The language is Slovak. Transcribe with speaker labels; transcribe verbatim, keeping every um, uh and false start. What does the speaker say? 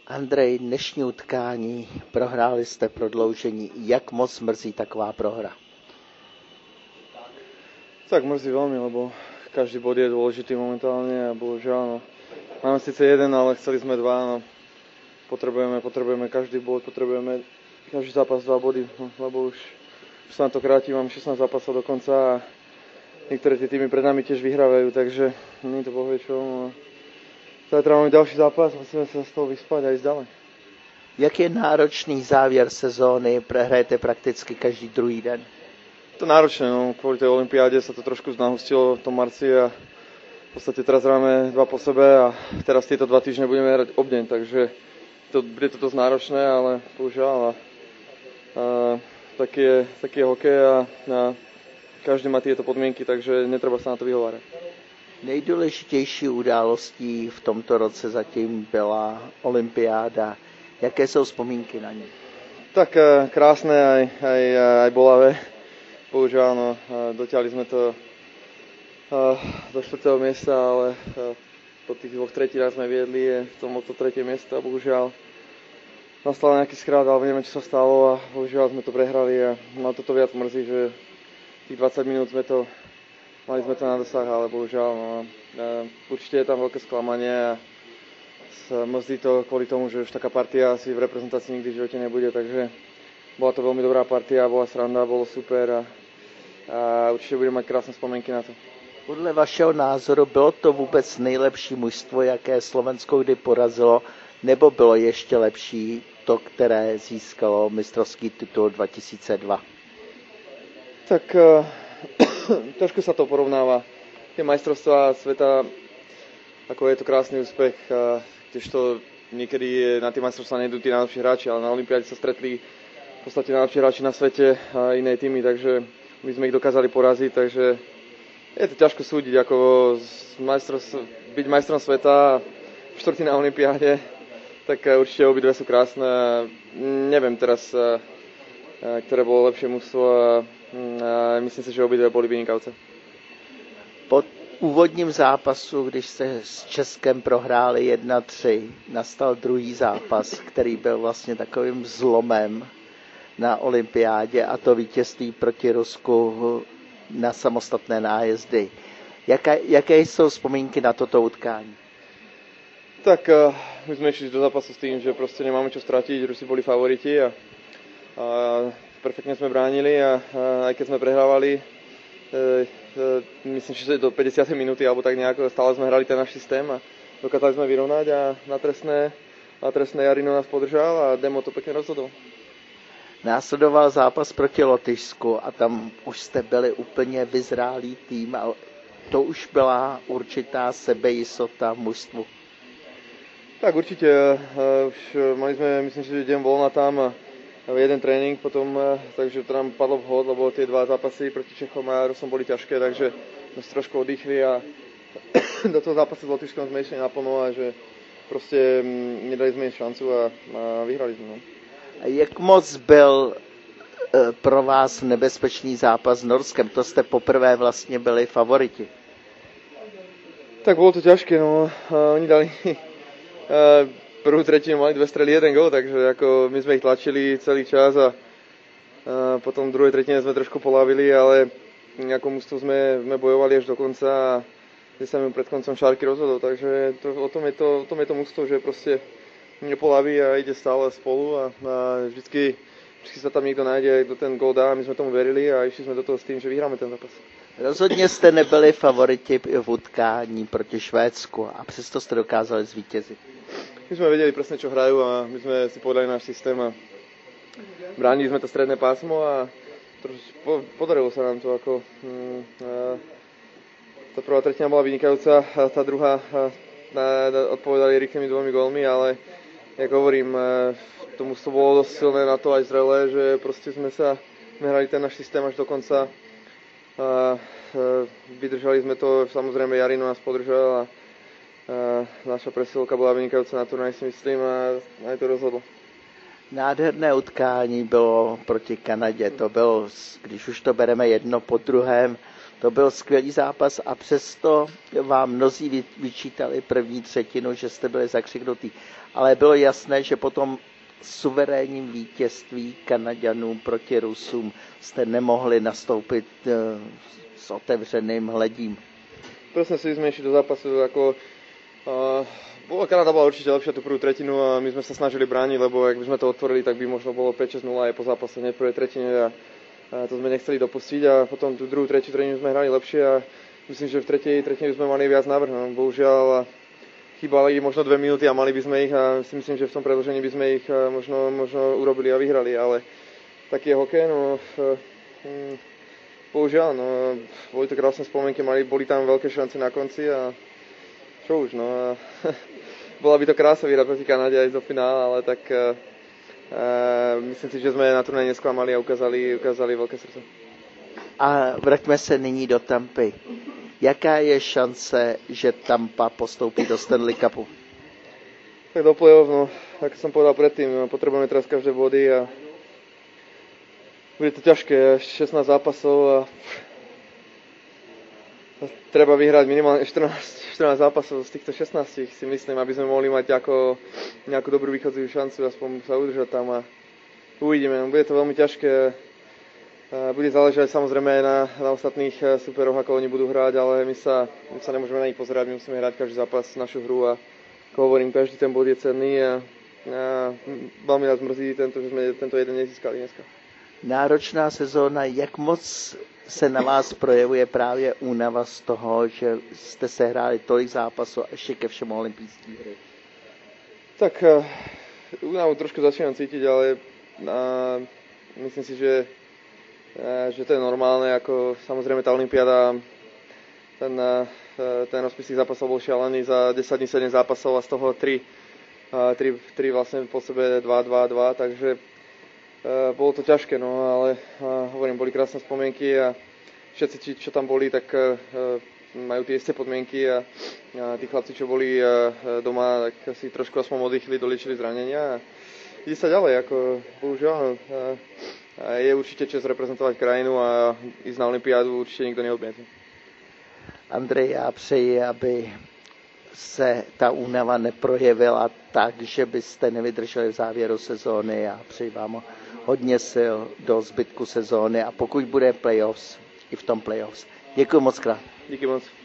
Speaker 1: Andrej, dnešní utkání, prohráli jste prodloužení. Jak moc mrzí taková prohra?
Speaker 2: Tak mrzí veľmi, lebo každý bod je dôležitý momentálne a bohužiaľ, no, máme síce jeden, ale chceli sme dva, no, potrebujeme, potrebujeme každý bod, potrebujeme každý zápas dva body, no, lebo už, už sa na to kráti, mám šestnásť zápasov do konca a niektoré tie týmy pred nami tiež vyhrávajú, takže nie to bohvie čo, no. Zajtra máme ďalší zápas, musíme sa z toho vyspať a ísť ďalej.
Speaker 1: Jak je náročný závěr sezóny, prehrajete prakticky každý druhý den?
Speaker 2: To náročné, no, kvôli tej olympiáde sa to trošku znahustilo v tom marci a v podstate teraz hráme dva po sebe a teraz tieto dva týždne budeme hrať obdeň, takže to, bude to dosť náročné, ale bohužiaľ a, a, taký, je, taký je hokej a, a každý má tieto podmienky, takže netreba sa na to vyhovárať.
Speaker 1: Nejdůležitější událostí v tomto roce zatím byla olympiáda. Jaké jsou vzpomínky na ně?
Speaker 2: Tak krásne aj, aj, aj bolavé. Bohužiaľ, no, dotiahli sme to do štvrtého miesta, ale po tých dvoch tretinách sme viedli v tom to tretie miesto a bohužiaľ nastal nejaký skrát, alebo neviem, čo sa stalo a bohužiaľ sme to prehrali a ma toto viac mrzí, že tých dvadsať minút sme to mali sme to na dosah, ale bohužiaľ, no, určite je tam veľké sklamanie a mrzí to kvôli tomu, že už taká partia asi v reprezentácii nikdy v živote nebude, takže bola to veľmi dobrá partia, bola sranda, bolo super a, a určite budem mať krásne spomienky na to.
Speaker 1: Podle vašeho názoru bylo to vůbec nejlepší mužstvo, jaké Slovensko kdy porazilo, nebo bylo ještě lepší to, které získalo mistrovský titul dva tisíce dva?
Speaker 2: Tak ťažko sa to porovnáva. Tie majstrovstvá sveta, ako je to krásny úspech, kdežto niekedy na tie majstrovstvá nejdú tí najlepší hráči, ale na olympiáde sa stretli v podstate najlepší hráči na svete a iné týmy, takže my sme ich dokázali poraziť, takže je to ťažko súdiť, ako byť majstrom sveta štvrtý na olympiáde, tak určite obidve sú krásne. Neviem teraz, ktoré bolo lepšie mužstvo a myslím si, že obidve boli vynikajúce.
Speaker 1: Po úvodním zápasu, když se s Českem prohráli jedna tři, nastal druhý zápas, který byl vlastně takovým zlomem na olympiádě, a to vítězství proti Rusku na samostatné nájezdy. Jaké, jaké jsou vzpomínky na toto utkání?
Speaker 2: Tak my sme išli do zápasu s tým, že proste nemáme čo stratiť, Rusi boli favoriti a, a perfektne sme bránili a, a aj keď sme prehrávali, e, e, myslím, že do päťdesiatej minúty alebo tak nejako, stále sme hrali ten náš systém a dokázali sme vyrovnať a na trestné, na trestné Jarino nás podržal a Demo to pekne rozhodol.
Speaker 1: Následoval zápas proti Lotyšsku a tam už jste byli úplně vyzrálý tým a to už byla určitá sebejistota mužstvu.
Speaker 2: Tak určite, uh, už mali sme, myslím, že deň voľna tam a jeden tréning potom, uh, takže to nám padlo vhod, lebo tie dva zápasy proti Čechom a Rusom boli ťažké, takže sme si trošku oddychli a do toho zápasu s Lotyšskom sme išli naplno a že proste um, nedali sme im šancu a, a vyhrali sme. No.
Speaker 1: Jak moc byl e, pro vás nebezpečný zápas s Norskem? To jste poprvé vlastně byli favoriti.
Speaker 2: Tak bolo to ťažké, no. A oni dali a prvú tretinu, mali dve strely, jeden gól, takže ako my sme ich tlačili celý čas a, a potom v druhej tretine sme trošku polávili, ale ako mužstvo sme, sme bojovali až do konca a kde sa mi pred koncom Šárky rozhodol, takže to, o, tom je to, o tom je to mužstvo, že proste nepolaví a ide stále spolu a, a vždycky, vždycky sa tam niekto nájde a kto ten gól dá a my sme tomu verili a išli sme do toho s tým, že vyhráme ten zápas.
Speaker 1: Rozhodně jste nebyli favoriti v utkání proti Švédsku a přesto jste dokázali zvítězit.
Speaker 2: My sme vedeli presne, čo hrajú a my sme si povedali náš systém a bránili sme to stredné pásmo a trošku podarilo sa nám to. Ako, mm, a, tá prvá tretina bola vynikajúca a tá druhá a, a, odpovedali rýchlymi dvomi gólmi, ale jak hovorím, tomu to bolo dosť silné na to aj zrelé, že proste sme sa sme hrali ten náš systém až do konca. A, a, vydržali sme to, samozrejme Jarino nás podržal a, a naša presilovka bola vynikajúca na turnaj, si myslím, a aj to rozhodlo.
Speaker 1: Nádherné utkání bylo proti Kanadě. To bylo, když už to bereme jedno po druhém, To byl skvělý zápas a přesto vám mnozí vyčítali první třetinu, že jste byli zakřiknutí. Ale bylo jasné, že po tom suverénním vítězství Kanaďanů proti Rusům jste nemohli nastoupit s otevřeným hledím.
Speaker 2: Presne si sme išli do zápasu ako... Uh, Kanada bola určite lepšia tú prvú tretinu a my sme sa snažili brániť, lebo ak by sme to otvorili, tak by možno bolo päť šesť nula aj po zápase hneď v prvej tretine a, a to sme nechceli dopustiť a potom tú druhú, tretiu tretinu sme hrali lepšie a myslím, že v tretej tretine sme mali viac návrh. No, bohužiaľ chýbali možno dve minúty a mali by sme ich a si myslím, že v tom predĺžení by sme ich možno, možno urobili a vyhrali, ale taký je hokej, no... Um, Bohužiaľ, no, boli to krásne spomienky, mali, boli tam veľké šance na konci a čo už, no, a, bola by to krása vyhrať proti Kanade aj do finále, ale tak a, a, myslím si, že sme na turnaji nesklamali a ukázali, ukázali veľké srdce.
Speaker 1: A vraťme se nyní do Tampy. Jaká je šance, že Tampa postoupí do Stanley Cupu?
Speaker 2: Tak do play-off, no, ako som povedal predtým, no, potrebujeme teraz každé body a bude to ťažké, šestnásť zápasov a treba vyhrať minimálne štrnásť, štrnásť zápasov z týchto šestnástich, si myslím, aby sme mohli mať ako, nejakú dobrú východzovú šancu, aspoň sa udržať tam a uvidíme. Bude to veľmi ťažké, bude záležať samozrejme aj na, na ostatných superoch, ako oni budú hrať, ale my sa, my sa nemôžeme na nich pozerať, my musíme hrať každý zápas našu hru a ako hovorím, každý ten bod je cenný a, a veľmi nás mrzí tento, že sme tento jeden nezískali dneska.
Speaker 1: Náročná sezóna, jak moc se na vás projevuje právě únava z toho, že jste sehráli tolik zápasů a ještě ke všemu olympijské hry?
Speaker 2: Tak uh, únavu trošku začínam cítiť, ale uh, myslím si, že, uh, že to je normálne, ako samozrejme tá olympiáda, ten, uh, ten rozpis tých zápasov bol šialený, za desať dní sedem zápasov a z toho tri, uh, tri, tri vlastne po sebe dva dva dva, takže Uh, bolo to ťažké, no ale uh, hovorím, boli krásne spomienky a všetci, či, čo tam boli, tak uh, majú tie isté podmienky a, a tí chlapci, čo boli uh, doma, tak si trošku aspoň oddychli, doliečili zranenia a ide sa ďalej, ako bohužiaľ uh, je určite čas reprezentovať krajinu a ísť na olympiádu určite nikto neodmietne.
Speaker 1: Andrej, já přeji, aby se ta únava neprojevila tak, že byste nevydrželi v závěru sezóny a přeji vám hodně sil do zbytku sezóny a pokud bude playoffs, i v tom playoffs. Děkuji moc krát.
Speaker 2: Díky moc.